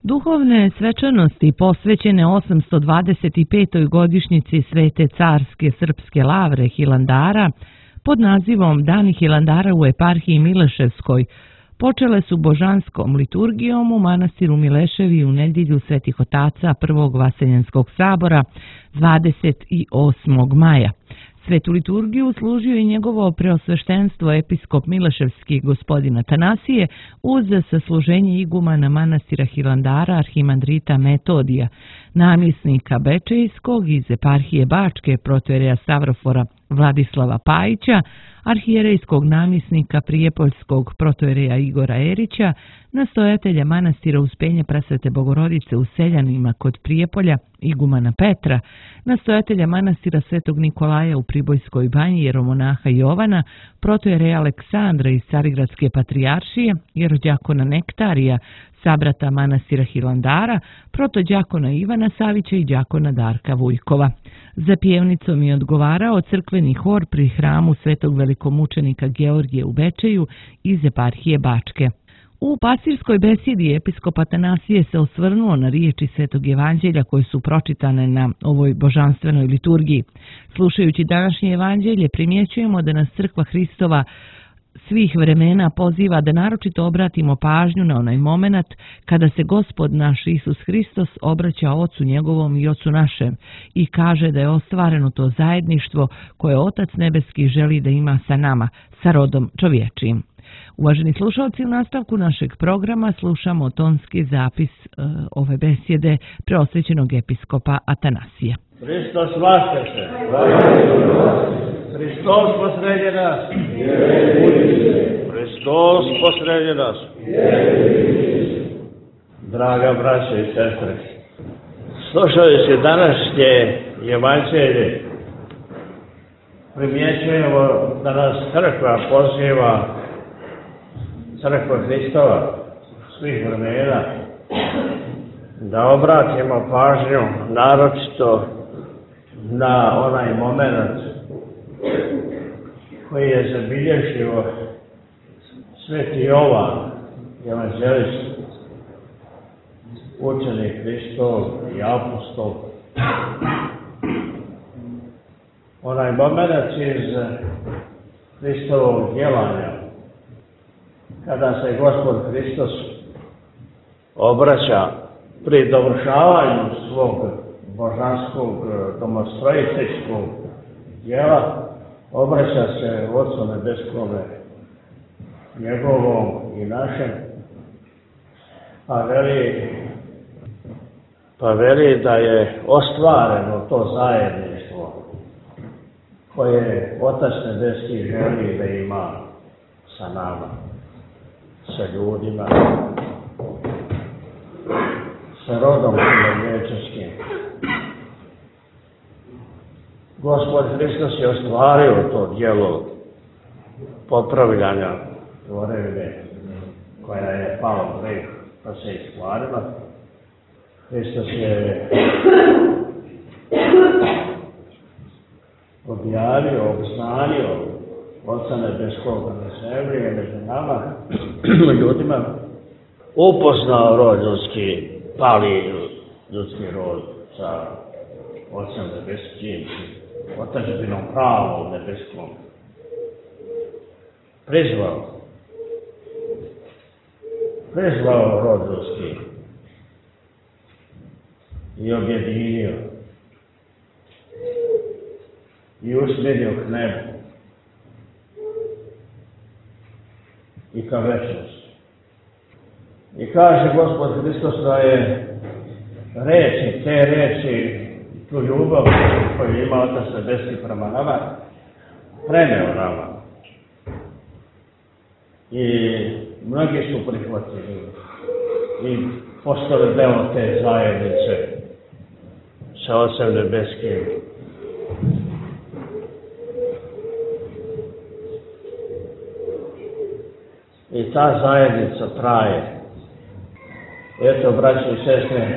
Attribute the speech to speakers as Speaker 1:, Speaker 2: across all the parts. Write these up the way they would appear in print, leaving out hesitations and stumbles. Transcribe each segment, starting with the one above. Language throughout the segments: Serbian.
Speaker 1: Duhovne svečanosti posvećene 825. godišnjici Svete carske srpske lavre Hilandara pod nazivom Dani Hilandara u eparhiji Mileševskoj počele su božanskom liturgijom u manastiru Mileševi u nedjelju Svetih otaca prvog Vaseljenskog sabora 28. maja. Svetu liturgiju služio je njegovo preosveštenstvo episkop Mileševski gospodin Atanasije uz sasluženje igumana manastira Hilandara arhimandrita Metodija, namjesnika Bečejskog iz eparhije Bačke protoijereja Stavrofora Vladislava Pajića, arhijerejskog namjesnika Prijepoljskog protoijereja Igora Erića, nastojatelja manastira Uspenje Presvete Bogorodice u Seljanima kod Prijepolja igumana Petra, nastojatelja manastira Svetog Nikolaja u Pribojskoj banji jeromonaha Jovana, protoijereja Aleksandra iz Carigradske patrijaršije, jerodjakona Nektarija, sabrata manastira Hilandara, protodjakona Ivana Savića i djakona Darka Vujkova. Za pjevnicom je odgovarao crkveni hor pri hramu Svetog velikomučenika Georgije u Bečeju iz eparhije Bačke. U pastirskoj besjedi episkop Atanasije se osvrnuo na riječi Svetog evanđelja koje su pročitane na ovoj božanstvenoj liturgiji. Slušajući današnje evanđelje primjećujemo da nas crkva Hristova svih vremena poziva da naročito obratimo pažnju na onaj moment kada se Gospod naš Isus Hristos obraća Ocu njegovom i Ocu našem i kaže da je ostvareno to zajedništvo koje Otac nebeski želi da ima sa nama, sa rodom čovječijim. Uvaženi slušalci, u nastavku našeg programa slušamo tonski zapis ove besjede preosvećenog episkopa Atanasija.
Speaker 2: Hristos vaskrse! Hristos posredje nas! Hristos posredje nas! Draga braćo i sestre, slušajući današnje evanđelje, primjećujemo da nas crkva poziva, crkva Hristova svih vremena, da obratimo pažnju naročito na onaj moment koji je zabilježio Sveti Jovan, evanđelist, učenik Hristov i apostol. Onaj moment iz Hristovog djelanja, kada se Gospod Hristos obraća pri dovršavanju svog božanskog domostrojiteljskog djela, obraća se Otcu nebeskome, njegovom i našem, pa veli da je ostvareno to zajedništvo koje Otac nebeski želi da ima sa nama, sa ljudima, sa rodom čovječeskim. Gospod Hristos je ostvario to djelo popravljanja tvorevine koja je pala u greh, pa se iskvarila. Hristos je objavio, obznanio Oca nebeskog na zemlji i među nama, ljudima, upoznao rod ljudski, pali ljudski rod sa Otcem nebeskim, otačbinom pravom nebeskom. Prizvao rod ljudski i objedinio i usmjerio k nebu i ka večnosti. I kaže Gospod Hristos da je te reči, tu ljubav koju ima Otac nebeski prema nama, preneo nama. I mnogi su prihvatili i postali deo te zajednice sa Otcem nebeskim. I ta zajednica traje. Eto, braći i sestre,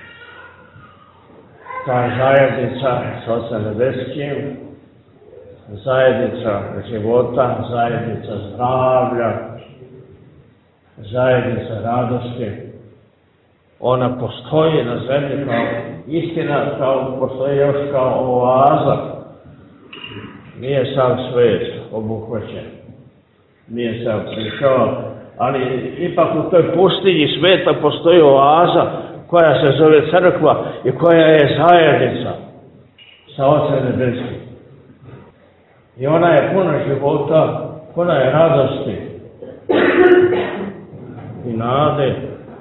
Speaker 2: ta zajednica s Otcem nebeskim, zajednica života, zajednica zdravlja, zajednica radosti, Ona postoji na zemlji kao istina, postoji još kao oaza. Nije sav svet obuhvaćen. Nije sav prišao, ali ipak u toj pustinji sveta postoji oaza koja se zove crkva i koja je zajednica sa Ocem nebeskim. I ona je puna života, puna je radosti i nade.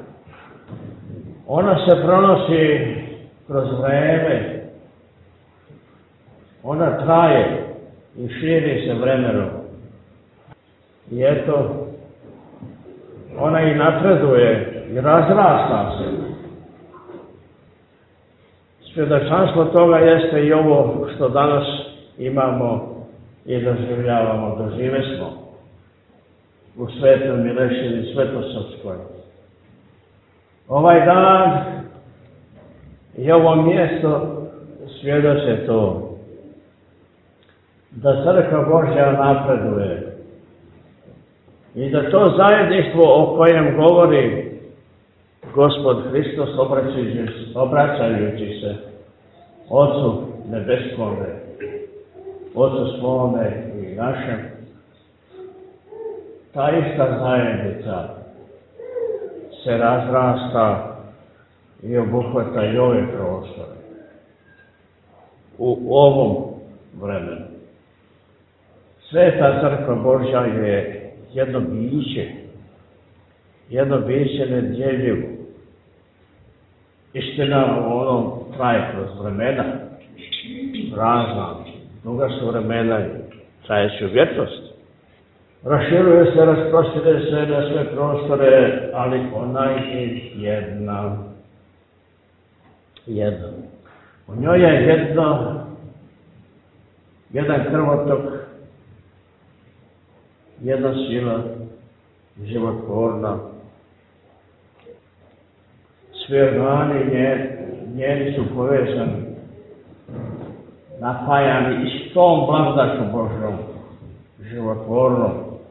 Speaker 2: Ona se pronosi kroz vreme. Ona traje i širi se vremenom. I eto, ona i napreduje i razrasta se. Svjedočanstvo toga jeste i ovo što danas imamo i doživljavamo, doživesmo u Svetoj Milešini Svetosavskoj. Ovaj dan i ovo mjesto svjedoče to, da Crkva Božja napreduje i da to zajedništvo o kojem govori Gospod Hristos obraćajući se Ocu nebeskome, Ocu svome i našem, ta ista zajednica se razrasta i obuhvata i ove prostore u ovom vremenu. Sveta Crkva Božja je jedno biće nedjeljivo. Istina ono traje kroz vremena, razna, duga su vremena i trajeće u vječnost. Raširuje se, rasprostire se na sve prostore, ali ona je jedna. U njoj je jedan krvotok, jedna sila životvorna. Svi organi njeni su povezani, napajani i s tom blagodaću Božjom, životvornom.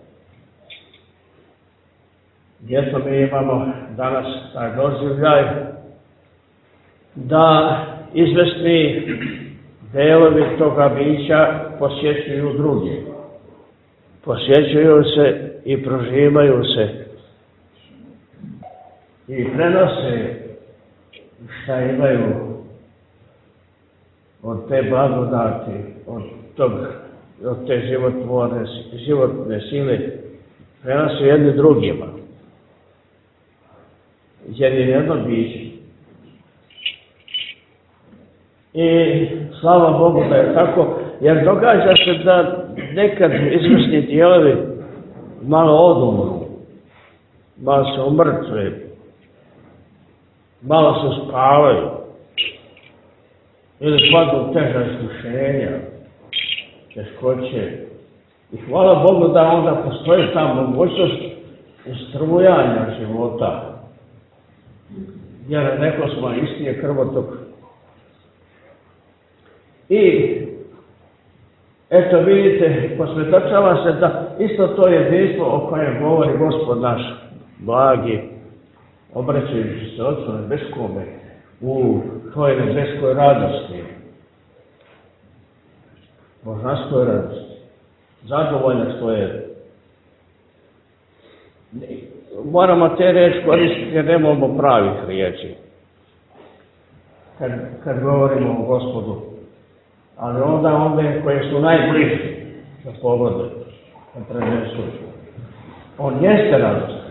Speaker 2: Gdje to mi imamo danas taj doživljaj da izvesni delovi toga bića posjećuju druge. Posjećuju se i proživaju se i prenose šta imaju od te blagodati, od te životne sile, prenose jedni drugima. Jer je jedno biće. I slava Bogu da je tako, jer događa se da nekad izvrsni dijelovi malo odumru, malo se umrtve, malo se spavaju, ili padnu teža iskušenja, teškoće. I hvala Bogu da onda postoji ta mogućnost strujanja života. Jer neko smo isti je krvotok. I eto vidite, posvjedočava se da isto to jedinstvo o kojem govori Gospod naš, blagi, obraćajući se Otcu nebeskome u toj nebeskoj radosti, božanskoj radosti, zadovoljnost je. Moramo te riječi koristiti jer nemamo pravih riječi kad govorimo o Gospodu. Ali onda one koje su najbliži za pogode, da prenesu. On jeste radostan.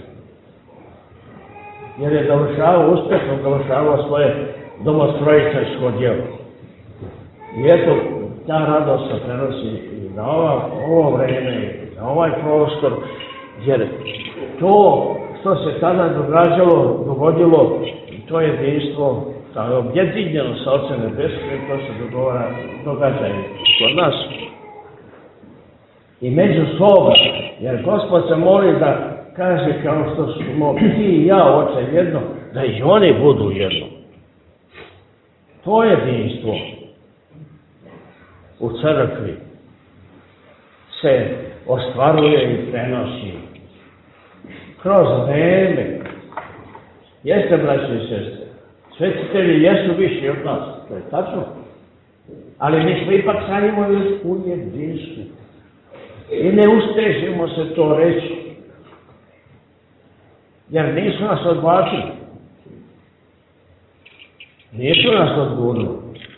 Speaker 2: Jer je uspješno dovršavao svoje domostrojiteljsko djelo. I eto, ta radost se prenosi i na ovo vreme, i na ovaj prostor, jer to što se tada dogodilo, to jedinstvo, ta objedinjenost sa Ocem nebeskim, to se događa i kod nas. I međusobno, jer Gospod se moli da kaže kao što smo ti i ja, Oče, jedno, da i oni budu jedno. To jedinstvo u crkvi se ostvaruje i prenosi kroz vreme, Jeste, braći i sestre, svetitelji jesu viši od nas, to je tačno. Ali mi smo ipak sa njima u jedinstvu. I ne ustežimo se to reći. Jer nisu nas odbacili. Nisu nas odgurnuli.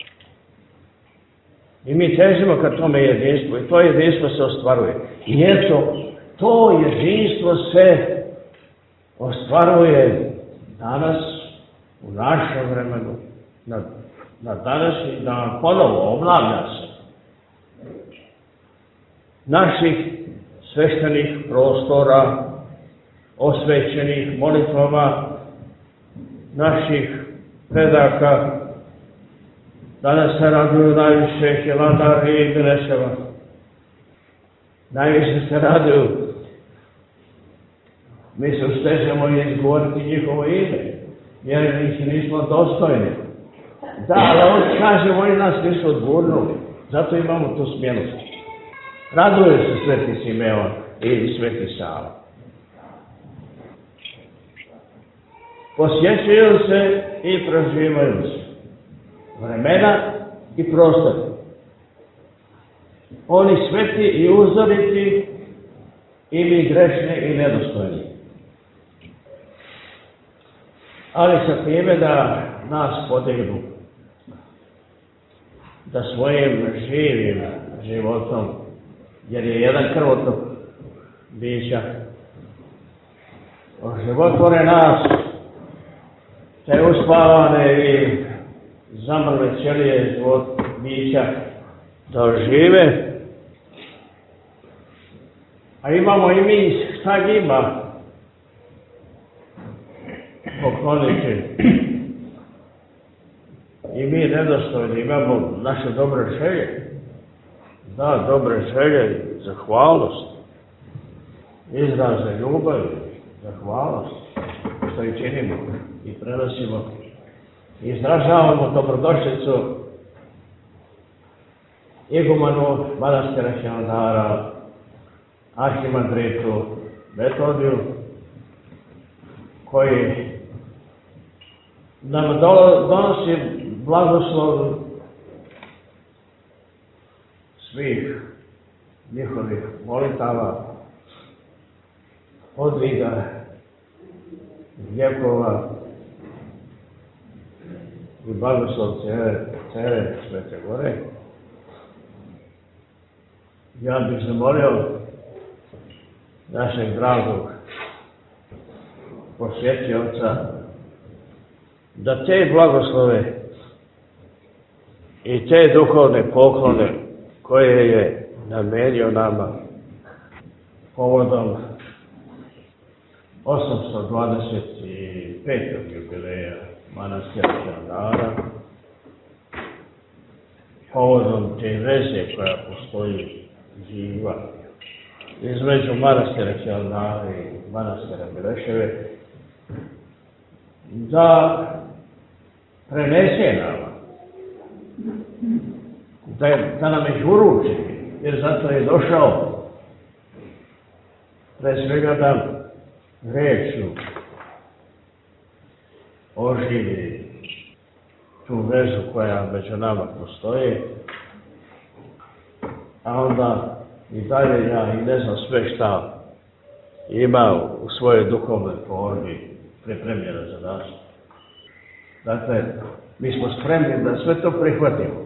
Speaker 2: I mi težimo ka tome jedinstvu. I to jedinstvo se ostvaruje. I eto, to jedinstvo se ostvaruje danas, u našem vremenu, na današnji dan, ponovo obnavlja se. Naših sveštenih prostora, osvećenih molitvama, naših predaka, danas se raduju najviše Hilandar i Mileševa. Najviše se raduju. Mi se ustežemo izgovoriti njihovo ime, jer ih nismo dostojni. Da, ali on kaže, oni nas nisu odgurnuli, zato imamo tu smjenost. Raduje se Sveti Simeon i Sveti Sava. Posjećuju se i proživaju se vremena i prostor. Oni sveti i uzoriti i mi grešni i nedostojni. Ali sa time da nas podignu, da svojim živim životom, jer je jedan krvotok bića, oživotvore nas, te uspavane i zamrle ćelije život bića, da ožive. A imamo i mi šta njima pokloniti. I mi nedostojni imamo naše dobre želje. Da, dobre želje, zahvalnost. Izraze ljubavi, zahvalnost. Što i činimo i prenosimo. Izražavamo dobrodošlicu igumanu manastira Hilandara, arhimandritu Metodiju, koji nam donosi blagoslov svih njihovih molitava, podviga, vjekova i blagoslov cere Svete Gore. Ja bih zamolio našeg dragog posjetioca da te blagoslove i te duhovne poklone koje je namenio nama povodom 825. jubileja manastira Hilandara, povodom te veze koja postoji živa između manastira Hilandara i manastira Mileševe, da prenese nama, da nam ih uruči, jer zato je došao, pre svega da rečju oživi tu vezu koja među nama postoji, a onda i dalje ja i ne znam sve šta ima u svojoj duhovnoj formi pripremljeno za nas. Dakle, mi smo spremni da sve to prihvatimo.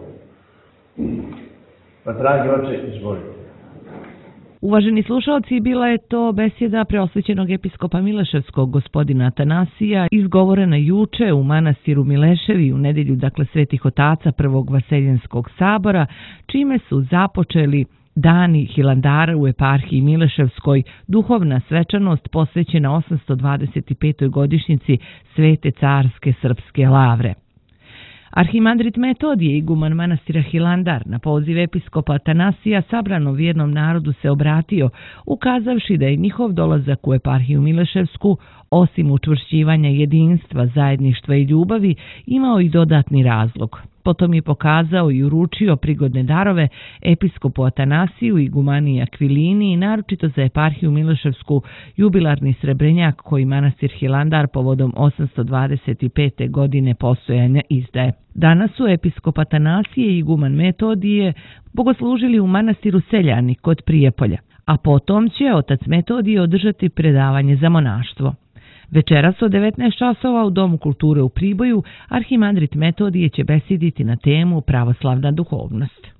Speaker 2: Pa, dragi oče, izvolite.
Speaker 1: Uvaženi slušalci, bila je to besjeda preosvećenog episkopa Mileševskog gospodina Atanasija, izgovorena juče u manastiru Mileševi u nedjelju, dakle Svetih otaca Prvog Vaseljenskog sabora, čime su započeli Dani Hilandara u eparhiji Mileševskoj, duhovna svečanost posvećena 825. godišnjici Svete carske srpske lavre. Arhimandrit Metodije, iguman manastira Hilandar, na poziv episkopa Atanasija sabranom vjernom narodu se obratio, ukazavši da je njihov dolazak u eparhiju Mileševsku, osim učvršćivanja jedinstva, zajedništva i ljubavi, imao i dodatni razlog. potom je pokazao i uručio prigodne darove episkopu Atanasiju, igumaniji Akvilini i naročito za eparhiju Miloševsku jubilarni srebrenjak koji manastir Hilandar povodom 825. godine postojanja izdaje. Danas su episkop Atanasije i iguman Metodije bogoslužili u manastiru Seljani kod Prijepolja, a potom će otac Metodije održati predavanje za monaštvo. Večeras od 19 časova u Domu kulture u Priboju arhimandrit Metodije će besediti na temu pravoslavna duhovnost.